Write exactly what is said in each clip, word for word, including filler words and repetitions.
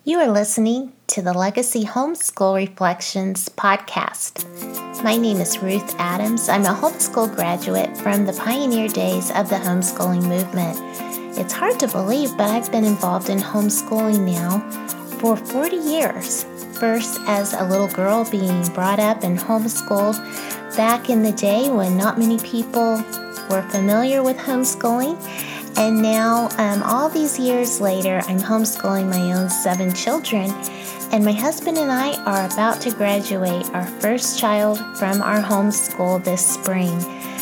You are listening to the Legacy Homeschool Reflections podcast. My name is Ruth Adams. I'm a homeschool graduate from the pioneer days of the homeschooling movement. It's hard to believe, but I've been involved in homeschooling now for forty years. First as a little girl being brought up and homeschooled back in the day when not many people were familiar with homeschooling. And now, um, all these years later, I'm homeschooling my own seven children, and my husband and I are about to graduate our first child from our homeschool this spring.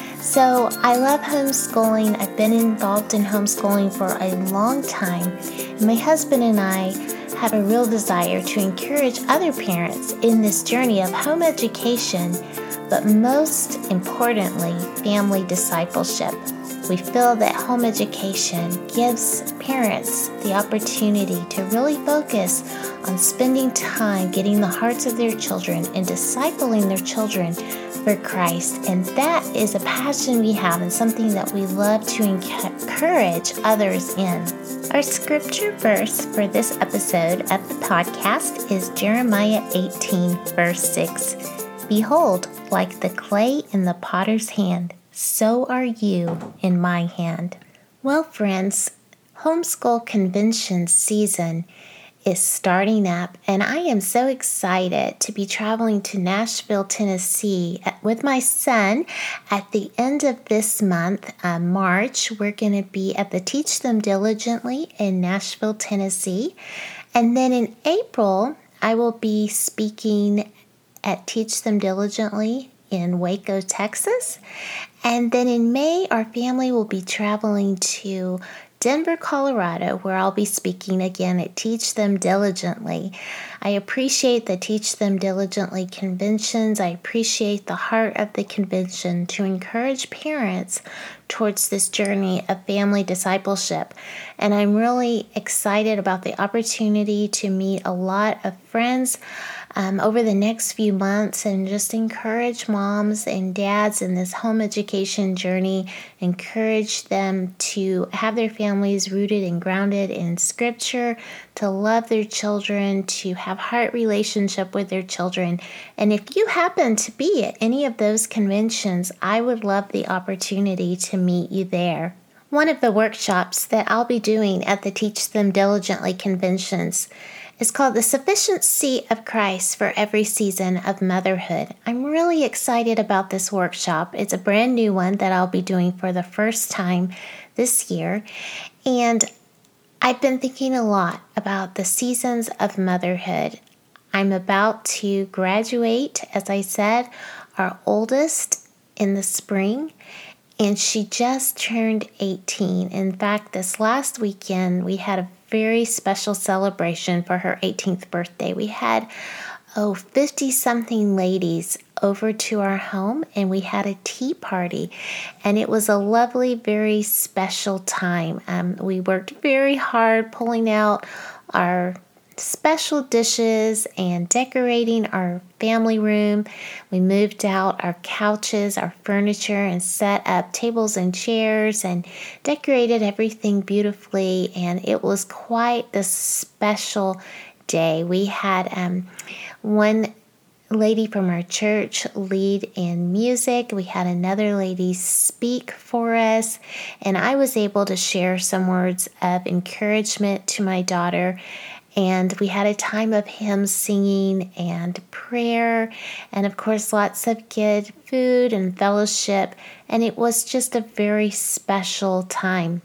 So I love homeschooling. I've been involved in homeschooling for a long time. And my husband and I have a real desire to encourage other parents in this journey of home education, but most importantly, family discipleship. We feel that home education gives parents the opportunity to really focus on spending time getting the hearts of their children and discipling their children for Christ. And that is a passion we have and something that we love to encourage others in. Our scripture verse for this episode of the podcast is Jeremiah eighteen, verse six. Behold, like the clay in the potter's hand, so are you in my hand. Well, friends, homeschool convention season is starting up, and I am so excited to be traveling to Nashville, Tennessee with my son at the end of this month, uh, March. We're going to be at the Teach Them Diligently in Nashville, Tennessee. And then in April, I will be speaking at Teach Them Diligently in Waco, Texas. And then in May, our family will be traveling to Denver, Colorado, where I'll be speaking again at Teach Them Diligently. I appreciate the Teach Them Diligently conventions. I appreciate the heart of the convention to encourage parents towards this journey of family discipleship. And I'm really excited about the opportunity to meet a lot of friends Um, over the next few months and just encourage moms and dads in this home education journey, encourage them to have their families rooted and grounded in Scripture, to love their children, to have heart relationship with their children. And if you happen to be at any of those conventions, I would love the opportunity to meet you there. One of the workshops that I'll be doing at the Teach Them Diligently conventions is called The Sufficiency of Christ for Every Season of Motherhood. I'm really excited about this workshop. It's a brand new one that I'll be doing for the first time this year. And I've been thinking a lot about the seasons of motherhood. I'm about to graduate, as I said, our oldest in the spring. And she just turned eighteen. In fact, this last weekend, we had a very special celebration for her eighteenth birthday. We had, oh, fifty-something ladies over to our home, and we had a tea party. And it was a lovely, very special time. Um, we worked very hard pulling out our special dishes and decorating our family room. We moved out our couches, our furniture, and set up tables and chairs and decorated everything beautifully. And it was quite the special day. We had um, one lady from our church lead in music. We had another lady speak for us, and I was able to share some words of encouragement to my daughter. And we had a time of hymn singing and prayer, and of course lots of good food and fellowship, and it was just a very special time.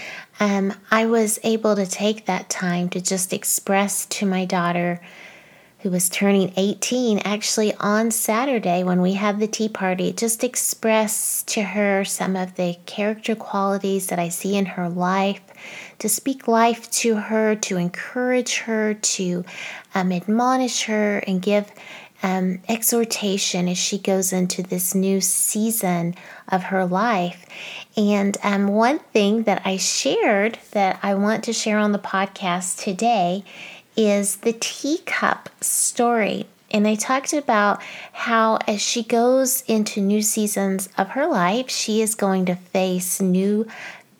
Um, I was able to take that time to just express to my daughter, who was turning eighteen, actually on Saturday when we had the tea party, just express to her some of the character qualities that I see in her life, to speak life to her, to encourage her, to um, admonish her, and give um, exhortation as she goes into this new season of her life. And um, one thing that I shared that I want to share on the podcast today is the teacup story. And I talked about how as she goes into new seasons of her life, she is going to face new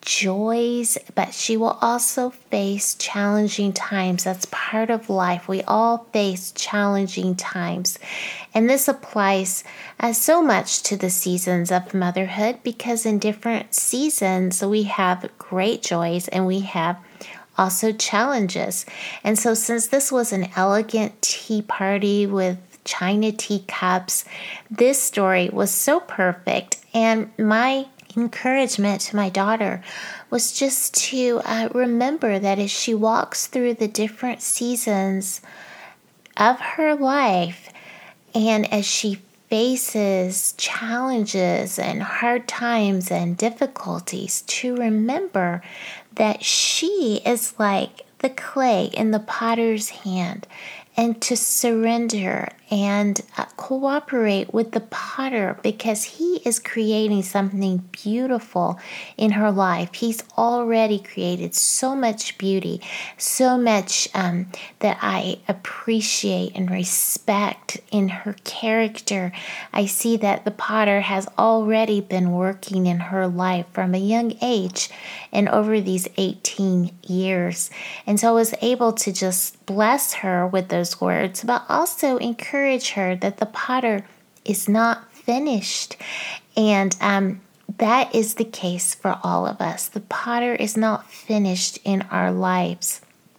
joys, but she will also face challenging times. That's part of life. We all face challenging times. And this applies uh, so much to the seasons of motherhood, because in different seasons we have great joys and we have also challenges. And so since this was an elegant tea party with China teacups, this story was so perfect. And my encouragement to my daughter was just to uh, remember that as she walks through the different seasons of her life, and as she faces challenges and hard times and difficulties, to remember that she is like the clay in the potter's hand, and to surrender and uh, cooperate with the potter, because he is creating something beautiful in her life. He's already created so much beauty, so much um, that I appreciate and respect in her character. I see that the potter has already been working in her life from a young age and over these eighteen years. And so I was able to just bless her with those words, but also encourage her that the potter is not finished. And um, that is the case for all of us. The potter is not finished in our lives.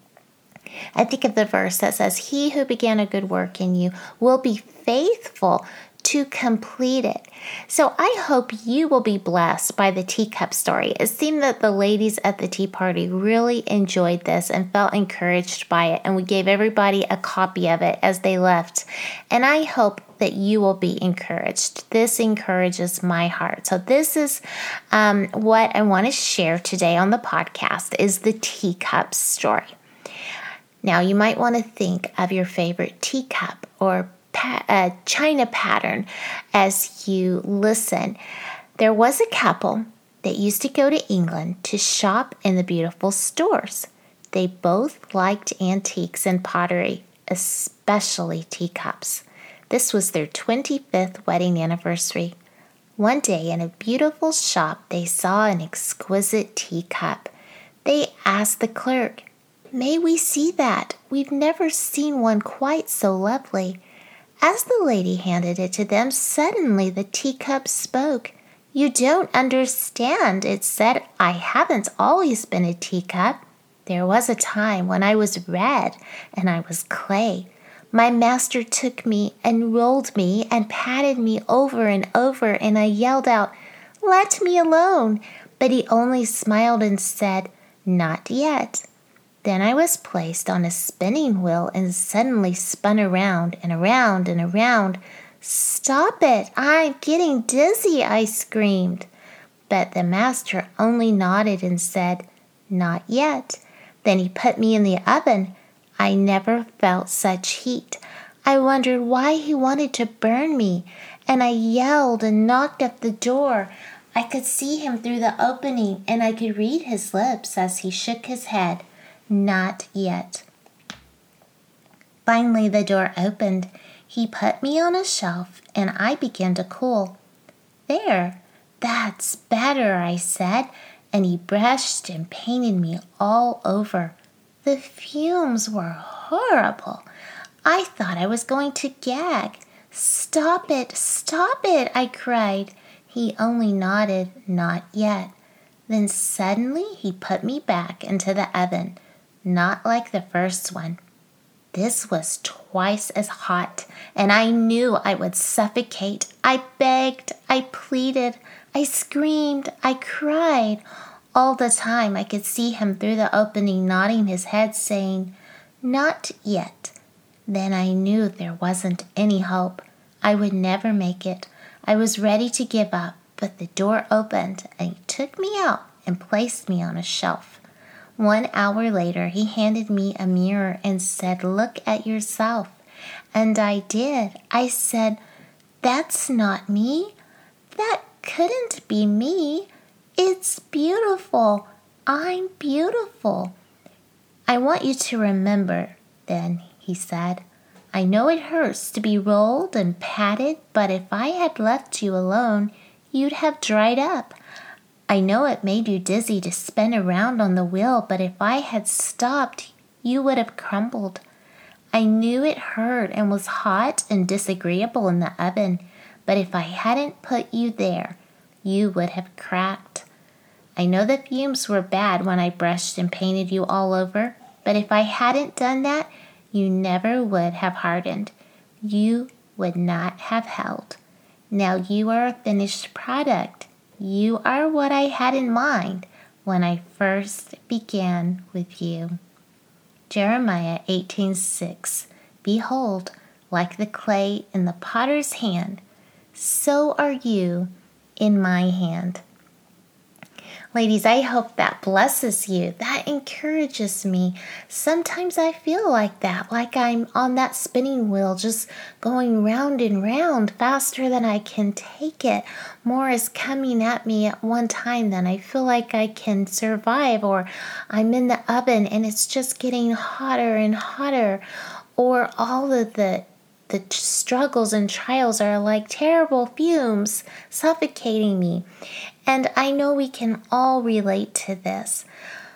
I think of the verse that says, "He who began a good work in you will be faithful to complete it." So I hope you will be blessed by the teacup story. It seemed that the ladies at the tea party really enjoyed this and felt encouraged by it, and we gave everybody a copy of it as they left. And I hope that you will be encouraged. This encourages my heart. So this is um, what I want to share today on the podcast, is the teacup story. Now, you might want to think of your favorite teacup or pa- uh, china pattern as you listen. There was a couple that used to go to England to shop in the beautiful stores. They both liked antiques and pottery, especially teacups. This was their twenty-fifth wedding anniversary. One day in a beautiful shop, they saw an exquisite teacup. They asked the clerk, "May we see that? We've never seen one quite so lovely." As the lady handed it to them, suddenly the teacup spoke. "You don't understand," it said. "I haven't always been a teacup. There was a time when I was red and I was clay. My master took me and rolled me and patted me over and over, and I yelled out, 'Let me alone!' But he only smiled and said, 'Not yet.' Then I was placed on a spinning wheel and suddenly spun around and around and around. 'Stop it! I'm getting dizzy!' I screamed. But the master only nodded and said, 'Not yet.' Then he put me in the oven. I never felt such heat. I wondered why he wanted to burn me, and I yelled and knocked at the door. I could see him through the opening, and I could read his lips as he shook his head. 'Not yet.' Finally, the door opened. He put me on a shelf, and I began to cool. 'There, that's better,' I said, and he brushed and painted me all over. The fumes were horrible. I thought I was going to gag. 'Stop it, stop it,' I cried. He only nodded, 'Not yet.' Then suddenly he put me back into the oven, not like the first one. This was twice as hot, and I knew I would suffocate. I begged, I pleaded, I screamed, I cried. All the time I could see him through the opening nodding his head, saying, 'Not yet.' Then I knew there wasn't any hope. I would never make it. I was ready to give up, but the door opened and he took me out and placed me on a shelf. One hour later, he handed me a mirror and said, 'Look at yourself.' And I did. I said, 'That's not me. That couldn't be me. It's beautiful. I'm beautiful.' 'I want you to remember,' then he said. 'I know it hurts to be rolled and patted, but if I had left you alone, you'd have dried up. I know it made you dizzy to spin around on the wheel, but if I had stopped, you would have crumbled. I knew it hurt and was hot and disagreeable in the oven, but if I hadn't put you there, you would have cracked. I know the fumes were bad when I brushed and painted you all over, but if I hadn't done that, you never would have hardened. You would not have held. Now you are a finished product. You are what I had in mind when I first began with you. Jeremiah eighteen six. Behold, like the clay in the potter's hand, so are you in my hand. Ladies, I hope that blesses you. That encourages me. Sometimes I feel like that, like I'm on that spinning wheel, just going round and round faster than I can take it. More is coming at me at one time than I feel like I can survive, or I'm in the oven and it's just getting hotter and hotter, or all of the The struggles and trials are like terrible fumes suffocating me. And I know we can all relate to this.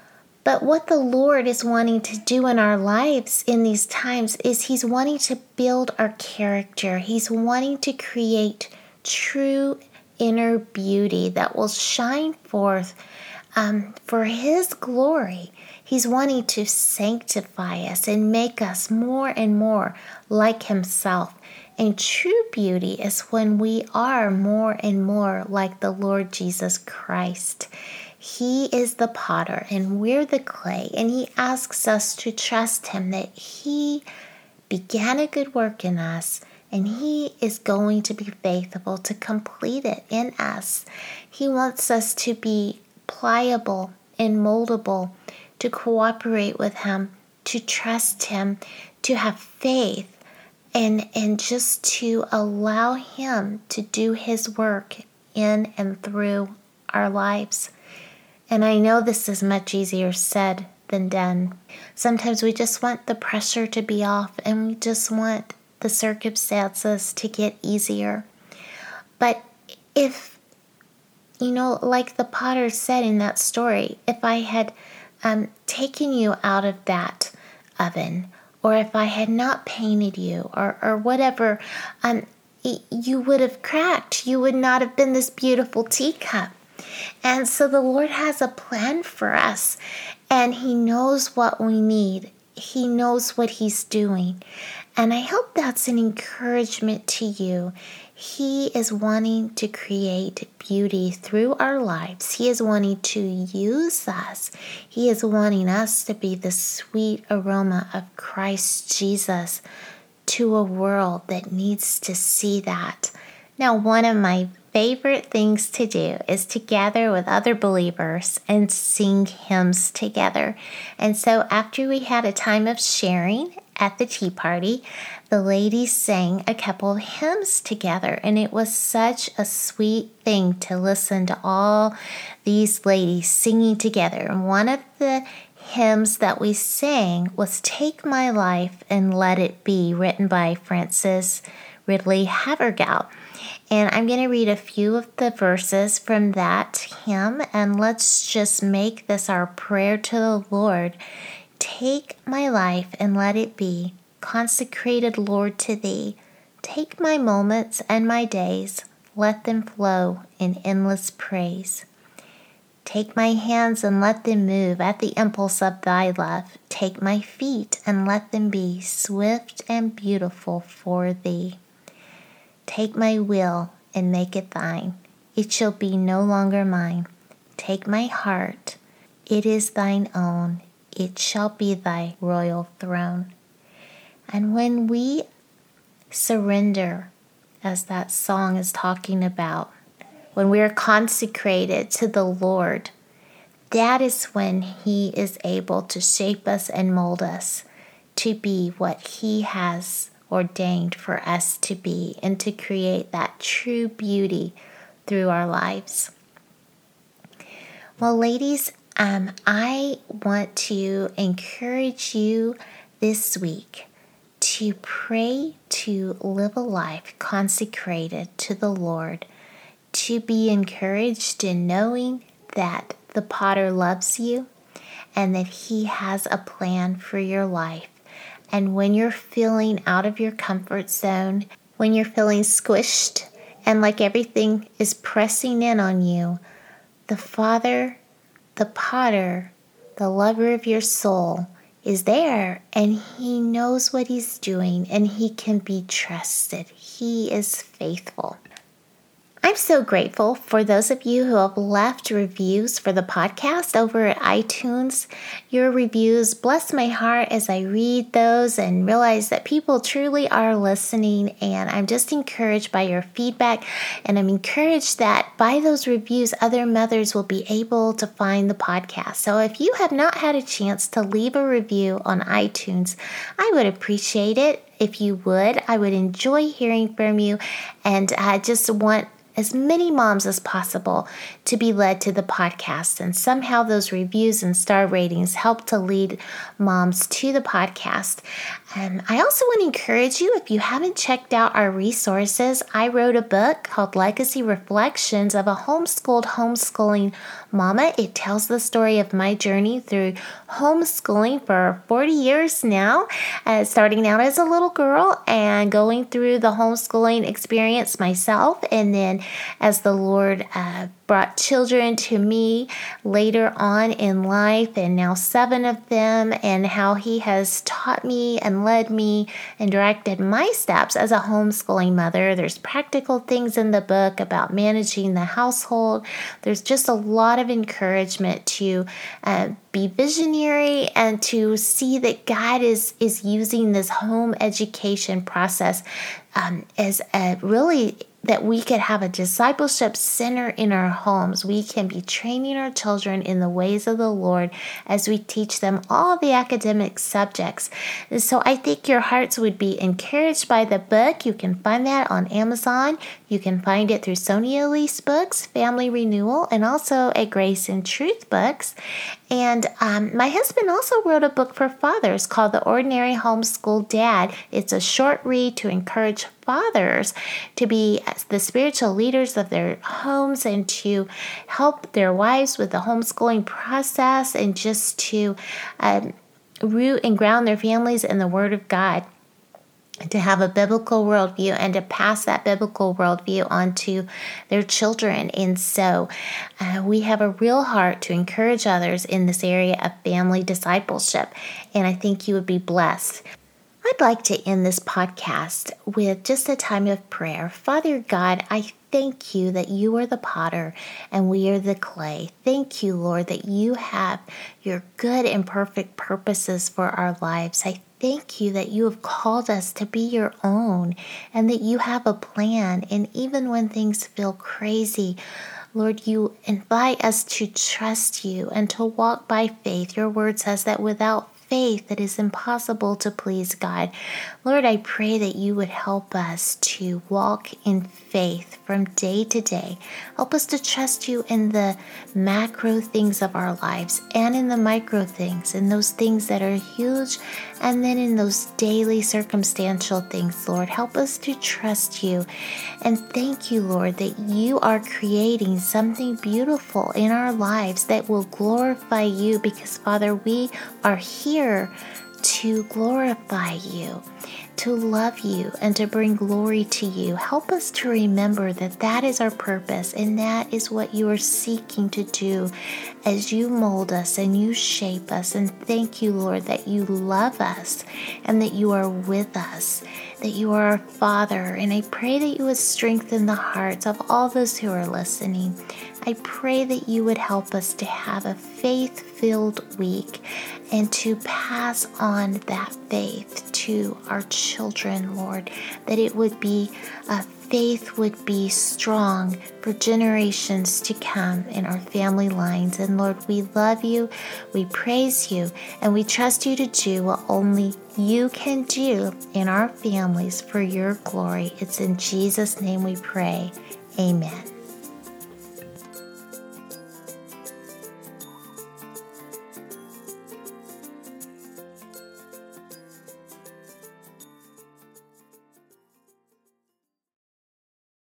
But what the Lord is wanting to do in our lives in these times is He's wanting to build our character. He's wanting to create true inner beauty that will shine forth um, for His glory. He's wanting to sanctify us and make us more and more like Himself. And true beauty is when we are more and more like the Lord Jesus Christ. He is the potter and we're the clay, and He asks us to trust Him that He began a good work in us, and He is going to be faithful to complete it in us. He wants us to be pliable and moldable, to cooperate with Him, to trust Him, to have faith, and, and just to allow Him to do His work in and through our lives. And I know this is much easier said than done. Sometimes we just want the pressure to be off, and we just want the circumstances to get easier. But if, you know, like the potter said in that story, if I had Um, taken you out of that oven, or if I had not painted you, or, or whatever, um, you would have cracked. You would not have been this beautiful teacup. And so the Lord has a plan for us, and He knows what we need. He knows what He's doing. And I hope that's an encouragement to you. He is wanting to create beauty through our lives. He is wanting to use us. He is wanting us to be the sweet aroma of Christ Jesus to a world that needs to see that. Now, one of my favorite things to do is to gather with other believers and sing hymns together. And so after we had a time of sharing at the tea party, the ladies sang a couple of hymns together, and it was such a sweet thing to listen to all these ladies singing together. And one of the hymns that we sang was Take My Life and Let It Be, written by Frances Ridley Havergal. And I'm going to read a few of the verses from that hymn, and let's just make this our prayer to the Lord. Take my life and let it be consecrated, Lord, to Thee. Take my moments and my days, let them flow in endless praise. Take my hands and let them move at the impulse of Thy love. Take my feet and let them be swift and beautiful for Thee. Take my will and make it Thine. It shall be no longer mine. Take my heart. It is Thine own. It shall be Thy royal throne. And when we surrender, as that song is talking about, when we are consecrated to the Lord, that is when He is able to shape us and mold us to be what He has ordained for us to be, and to create that true beauty through our lives. Well, ladies, um, I want to encourage you this week to pray to live a life consecrated to the Lord, to be encouraged in knowing that the Potter loves you and that He has a plan for your life. And when you're feeling out of your comfort zone, when you're feeling squished and like everything is pressing in on you, the Father, the Potter, the lover of your soul, is there, and He knows what He's doing, and He can be trusted. He is faithful. I'm so grateful for those of you who have left reviews for the podcast over at iTunes. Your reviews bless my heart as I read those and realize that people truly are listening, and I'm just encouraged by your feedback, and I'm encouraged that by those reviews, other mothers will be able to find the podcast. So if you have not had a chance to leave a review on iTunes, I would appreciate it if you would. I would enjoy hearing from you, and I just want as many moms as possible to be led to the podcast. And somehow those reviews and star ratings help to lead moms to the podcast. Um, I also want to encourage you, if you haven't checked out our resources, I wrote a book called Legacy Reflections of a Homeschooled Homeschooling Mama. It tells the story of my journey through homeschooling for forty years now, uh, starting out as a little girl and going through the homeschooling experience myself, and then as the Lord uh, brought children to me later on in life, and now seven of them, and how He has taught me and led me and directed my steps as a homeschooling mother. There's practical things in the book about managing the household. There's just a lot of encouragement to uh, be visionary and to see that God is, is using this home education process um, as a really that we could have a discipleship center in our homes. We can be training our children in the ways of the Lord as we teach them all the academic subjects. So I think your hearts would be encouraged by the book. You can find that on Amazon. You can find it through Sonia Elise Books, Family Renewal, and also at Grace and Truth Books. And um, my husband also wrote a book for fathers called The Ordinary Homeschool Dad. It's a short read to encourage fathers to be the spiritual leaders of their homes and to help their wives with the homeschooling process, and just to um, root and ground their families in the Word of God, to have a biblical worldview and to pass that biblical worldview on to their children. And so uh, we have a real heart to encourage others in this area of family discipleship, and I think you would be blessed. I'd like to end this podcast with just a time of prayer. Father God, I thank you that you are the potter and we are the clay. Thank you, Lord, that you have your good and perfect purposes for our lives. I thank you that you have called us to be your own and that you have a plan. And even when things feel crazy, Lord, you invite us to trust you and to walk by faith. Your word says that without faith, it is impossible to please God. Lord, I pray that you would help us to walk in faith from day to day. Help us to trust you in the macro things of our lives and in the micro things, in those things that are huge, and then in those daily circumstantial things, Lord. Help us to trust you. And thank you, Lord, that you are creating something beautiful in our lives that will glorify you, because, Father, we are here to glorify you, to love you, and to bring glory to you. Help us to remember that that is our purpose, and that is what you are seeking to do as you mold us and you shape us. And thank you, Lord, that you love us and that you are with us, that you are our Father. And I pray that you would strengthen the hearts of all those who are listening. I pray that you would help us to have a faith-filled week and to pass on that faith to our children, Lord, that it would be, uh, faith would be strong for generations to come in our family lines. And Lord, we love you, we praise you, and we trust you to do what only you can do in our families for your glory. It's in Jesus' name we pray. Amen.